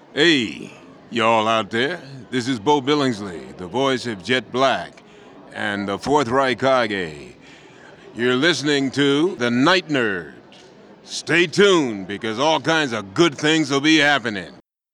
Hey, y'all out there. This is Bo Billingsley, the voice of Jet Black and the Fourth Reich Kage. You're listening to The Night Nerd. Stay tuned because all kinds of good things will be happening.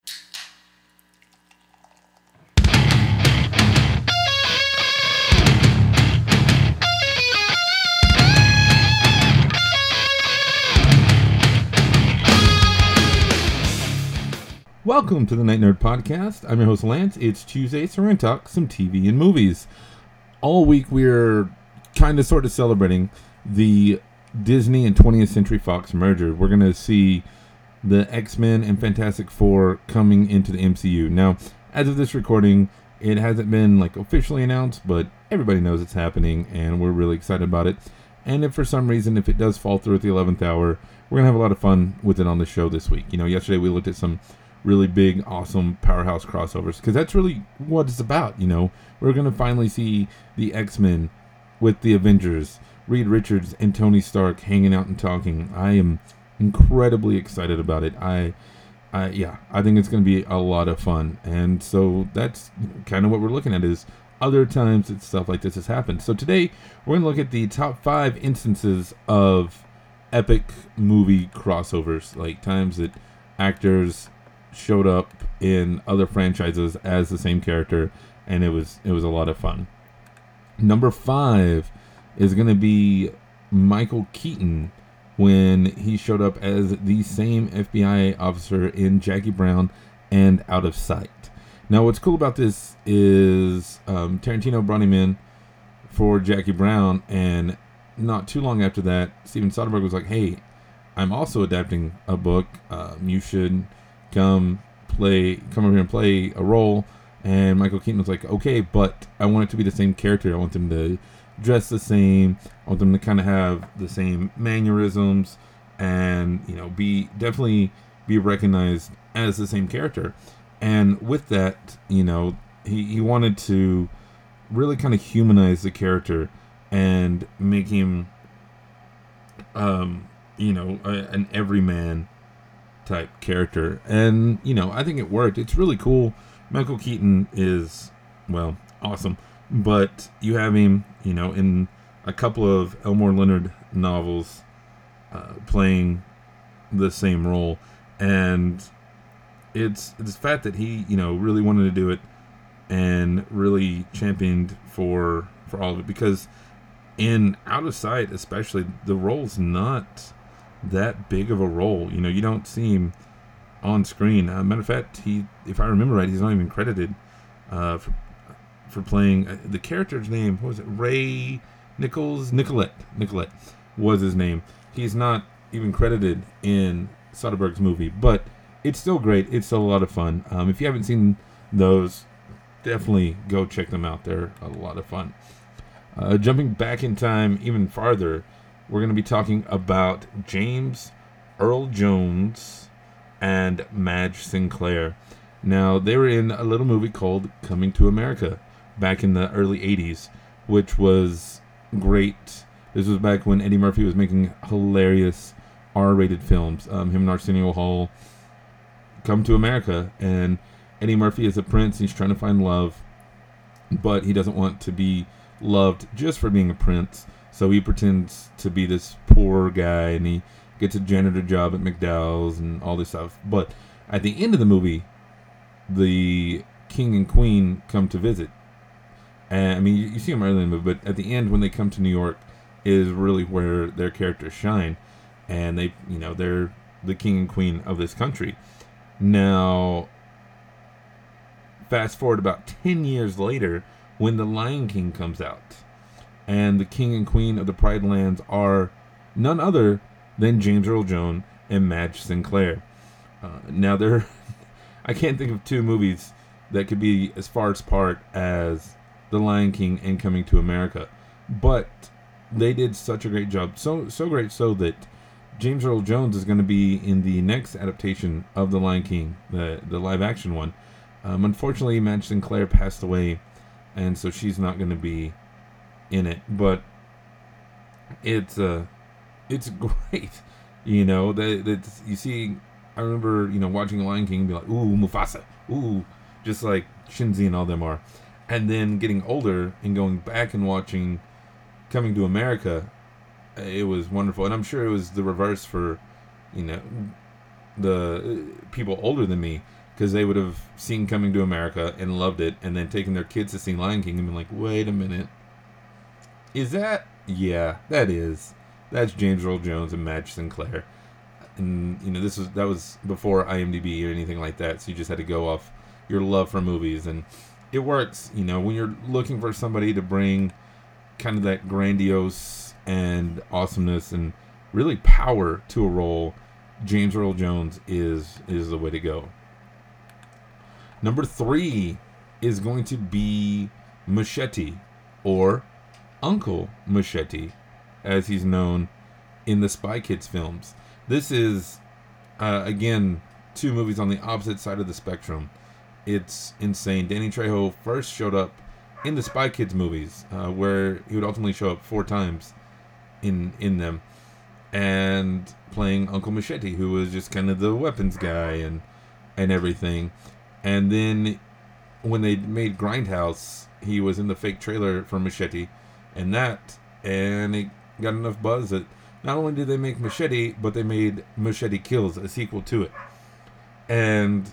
Welcome to the Night Nerd Podcast. I'm your host, Lance. It's Tuesday, so we're going to talk some TV and movies. All week, we're kind of sort of celebrating the Disney and 20th Century Fox merger. We're going to see the X-Men and Fantastic Four coming into the MCU. Now, as of this recording, it hasn't been officially announced, but everybody knows it's happening, and we're really excited about it. And if for some reason, if it does fall through at the 11th hour, we're going to have a lot of fun with it on the show this week. Yesterday we looked at some really big, awesome powerhouse crossovers, because that's really what it's about. We're going to finally see the X-Men with the Avengers, Reed Richards and Tony Stark hanging out and talking. I am incredibly excited about it. I think it's going to be a lot of fun. And so that's kind of what we're looking at, is other times that stuff like this has happened. So today we're going to look at the top 5 instances of epic movie crossovers, like times that actors showed up in other franchises as the same character, and it was a lot of fun. Number 5 is going to be Michael Keaton when he showed up as the same FBI officer in Jackie Brown and Out of Sight. Now, what's cool about this is Tarantino brought him in for Jackie Brown, and not too long after that, Steven Soderbergh was like, "Hey, I'm also adapting a book. You should come over here and play a role." And Michael Keaton was like, "Okay, but I want it to be the same character. I want them to dress the same. I want them to kind of have the same mannerisms, and definitely be recognized as the same character." And with that, he wanted to really kind of humanize the character and make him an everyman type character. And I think it worked. It's really cool. Michael Keaton is, well, awesome, but you have him in a couple of Elmore Leonard novels playing the same role, and it's the fact that he really wanted to do it and really championed for all of it, because in Out of Sight especially, the role's not that big of a role. You don't see him on screen. Matter of fact, if I remember right, he's not even credited for playing the character's name. What was it? Ray Nicolette was his name. He's not even credited in Soderbergh's movie, but it's still great. It's still a lot of fun. If you haven't seen those, definitely go check them out. They're a lot of fun. Jumping back in time even farther, we're going to be talking about James Earl Jones and Madge Sinclair. Now, they were in a little movie called Coming to America back in the early 80s, which was great. This was back when Eddie Murphy was making hilarious R-rated films. Him and Arsenio Hall come to America, and Eddie Murphy is a prince. He's trying to find love, but he doesn't want to be loved just for being a prince. So he pretends to be this poor guy, and he gets a janitor job at McDowell's and all this stuff. But at the end of the movie, the king and queen come to visit. And you see them early in the movie, but at the end, when they come to New York, is really where their characters shine. And they're the king and queen of this country. Now, fast forward about 10 years later, when The Lion King comes out, and the king and queen of the Pride Lands are none other than James Earl Jones and Madge Sinclair. Now, I can't think of two movies that could be as far apart as The Lion King and Coming to America, but they did such a great job. So great so that James Earl Jones is going to be in the next adaptation of The Lion King, the live action one. Unfortunately, Madge Sinclair passed away, and so she's not going to be in it. But it's great. You see I remember, watching Lion King and be like, ooh, Mufasa, ooh, just like Shinzi and all them are. And then getting older and going back and watching Coming to America, it was wonderful. And I'm sure it was the reverse for, the people older than me, because they would have seen Coming to America and loved it, and then taken their kids to see Lion King and been like, wait a minute. Is that? Yeah, that is. That's James Earl Jones and Madge Sinclair. And, that was before IMDb or anything like that, so you just had to go off your love for movies. And it works, when you're looking for somebody to bring kind of that grandiose and awesomeness and really power to a role, James Earl Jones is the way to go. Number 3 is going to be Machete, or Uncle Machete, as he's known in the Spy Kids films. This is, again, 2 movies on the opposite side of the spectrum. It's insane. Danny Trejo first showed up in the Spy Kids movies, where he would ultimately show up 4 times in them, and playing Uncle Machete, who was just kind of the weapons guy and everything. And then when they made Grindhouse, he was in the fake trailer for Machete, and it got enough buzz that not only did they make Machete, but they made Machete Kills, a sequel to it. And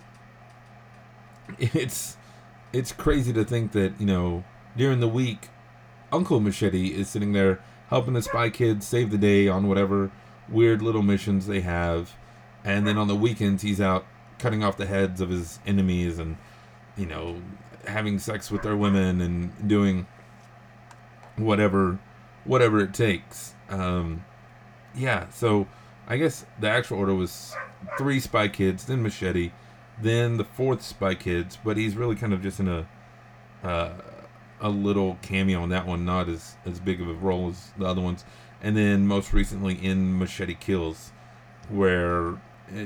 it's crazy to think that, during the week, Uncle Machete is sitting there helping the Spy Kids save the day on whatever weird little missions they have. And then on the weekends, he's out cutting off the heads of his enemies and, having sex with their women and doing whatever it takes. So I guess the actual order was 3 Spy Kids, then Machete, then the 4th Spy Kids, but he's really kind of just in a little cameo in that one, not as big of a role as the other ones. And then most recently in Machete Kills, where,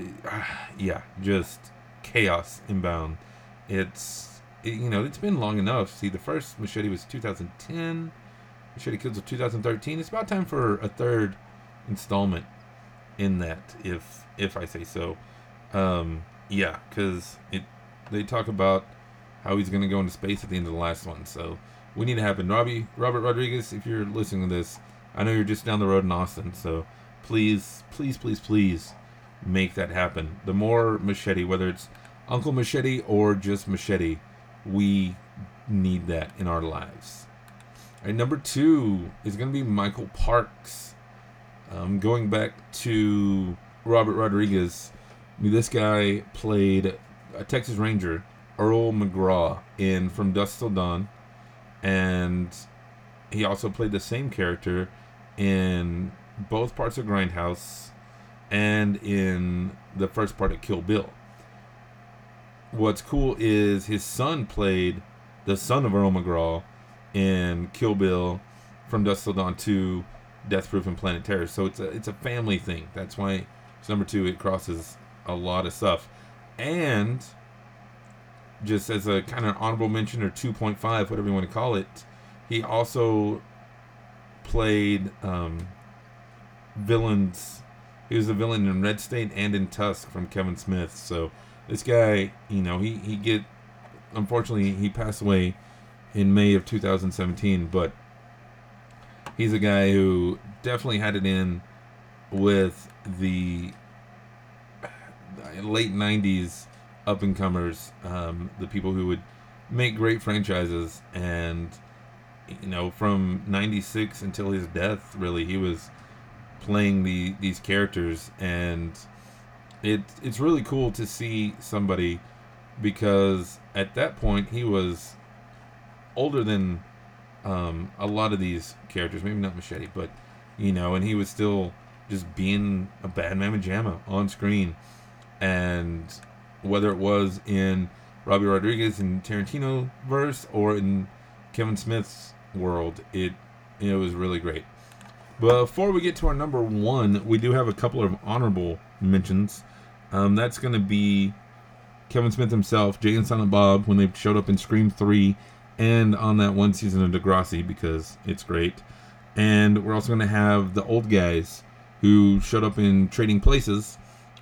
just chaos inbound. It's been long enough. See, the first Machete was 2010, Machete Kills was 2013. It's about time for a 3rd installment in that, if I say so. Because they talk about how he's going to go into space at the end of the last one, so we need to happen. Robert Rodriguez, if you're listening to this, I know you're just down the road in Austin, so please make that happen. The more Machete, whether it's Uncle Machete or just Machete, we need that in our lives. All right, number 2 is going to be Michael Parks. Going back to Robert Rodriguez, this guy played a Texas Ranger, Earl McGraw, in From Dusk Till Dawn, and he also played the same character in both parts of Grindhouse and in the first part of Kill Bill. What's cool is his son played the son of Earl McGraw in Kill Bill, From Dusk Till Dawn 2, Death Proof, and Planet Terror. So it's a family thing. That's why it's number 2. It crosses a lot of stuff. And just as a kind of honorable mention, or 2.5, whatever you want to call it, he also played villains. He was a villain in Red State and in Tusk from Kevin Smith. So this guy, unfortunately, he passed away in May of 2017, but he's a guy who definitely had it in with the late 90s up-and-comers, the people who would make great franchises. And, from 96 until his death, really, he was playing these characters. And it's really cool to see somebody, because at that point he was older than a lot of these characters, maybe not Machete, but and he was still just being a bad mamma jamma on screen. And whether it was in Robbie Rodriguez and Tarantino verse or in Kevin Smith's world, it was really great. Before we get to our number 1, we do have a couple of honorable mentions. That's going to be Kevin Smith himself, Jay and Silent Bob, when they showed up in Scream 3 and on that one season of Degrassi, because it's great. And we're also going to have the old guys who showed up in Trading Places,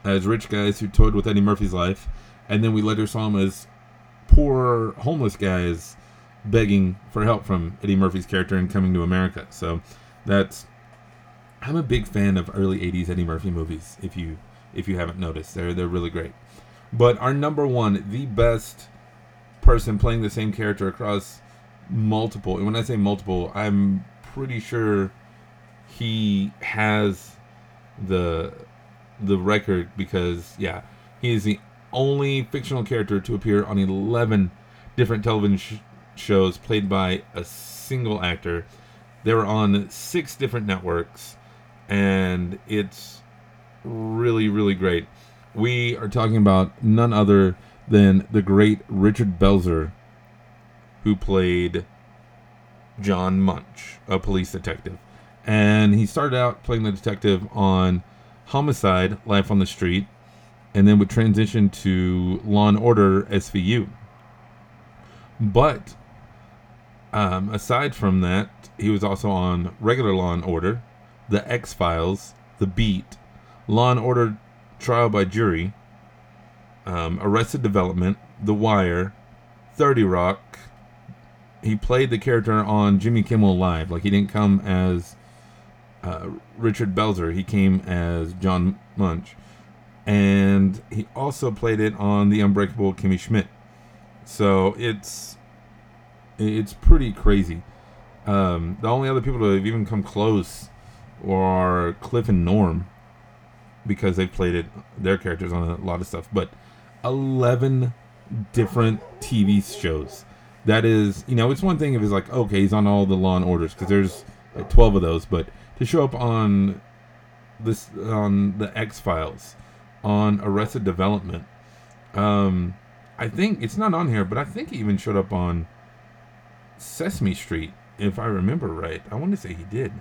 as rich guys who toyed with Eddie Murphy's life, and then we later saw them as poor homeless guys begging for help from Eddie Murphy's character in Coming to America. So I'm a big fan of early 80s Eddie Murphy movies, if you haven't noticed. They're really great. But our number one, the best person playing the same character across multiple, and when I say multiple, I'm pretty sure he has the record, because he is the only fictional character to appear on 11 different television shows played by a single actor. They were on 6 different networks, and it's really, really great. We are talking about none other than the great Richard Belzer, who played John Munch, a police detective. And he started out playing the detective on Homicide, Life on the Street, and then would transition to Law & Order SVU. But aside from that, he was also on regular Law & Order, The X-Files, The Beat, Law & Order Trial by Jury, Arrested Development, The Wire, 30 Rock. He played the character on Jimmy Kimmel Live. Like, he didn't come as Richard Belzer. He came as John Munch. And he also played it on The Unbreakable Kimmy Schmidt. So it's pretty crazy. The only other people that have even come close are Cliff and Norm, because they've played their characters on a lot of stuff. But 11 different TV shows. That is, it's one thing if it's like, okay, he's on all the Law and Orders, because there's like 12 of those, but to show up on the X-Files, on Arrested Development, I think it's not on here, but I think he even showed up on Sesame Street, if I remember right. I want to say he did,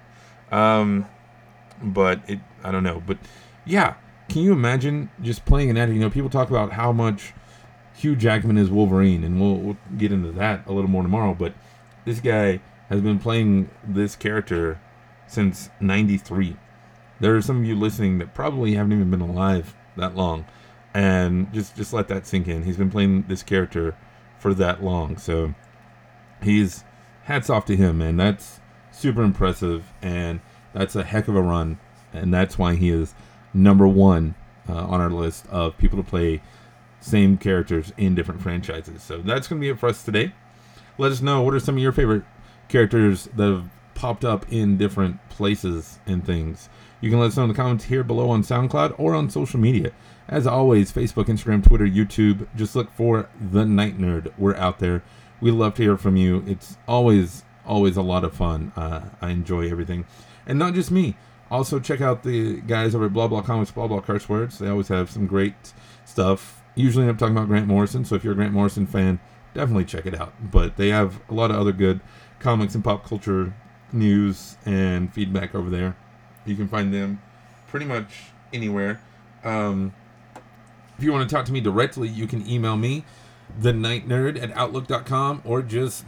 but I don't know. But yeah, can you imagine just playing an actor? People talk about how much Hugh Jackman is Wolverine, and we'll get into that a little more tomorrow, but this guy has been playing this character since 93. There are some of you listening that probably haven't even been alive that long, and just let that sink in. He's been playing this character for that long, so he's hats off to him, man. That's super impressive, and that's a heck of a run, and that's why he is number one on our list of people to play same characters in different franchises. So that's going to be it for us today. Let us know, what are some of your favorite characters that have popped up in different places and things. You can let us know in the comments here below on SoundCloud or on social media. As always, Facebook, Instagram, Twitter, YouTube. Just look for The Night Nerd. We're out there. We love to hear from you. It's always a lot of fun. I enjoy everything. And not just me. Also, check out the guys over at Blah Blah Comics, Blah Blah Curse Words. They always have some great stuff. Usually I'm talking about Grant Morrison, so if you're a Grant Morrison fan, definitely check it out. But they have a lot of other good comics and pop culture news and feedback over there. You can find them pretty much anywhere. If you want to talk to me directly, you can email me, thenightnerd@outlook.com, or just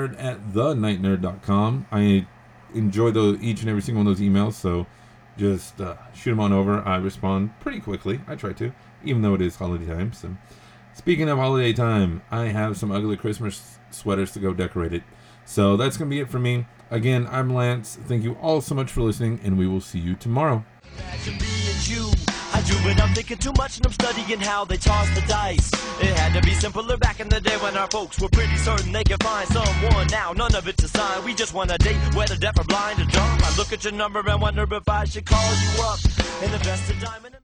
nightnerd@thenightnerd.com. I enjoy each and every single one of those emails, so just shoot them on over. I respond pretty quickly. I try to, even though it is holiday time. So, speaking of holiday time, I have some ugly Christmas sweaters to go decorate it. So that's going to be it for me. Again, I'm Lance. Thank you all so much for listening, and we will see you tomorrow. Imagine being you. I do it, I'm thinking too much, and I'm studying how they toss the dice. It had to be simpler back in the day when our folks were pretty certain they could find someone. Now none of it's a sign. We just want a date where the deaf are blind to dumb. I look at your number and wonder if I should call you up and invest a dime in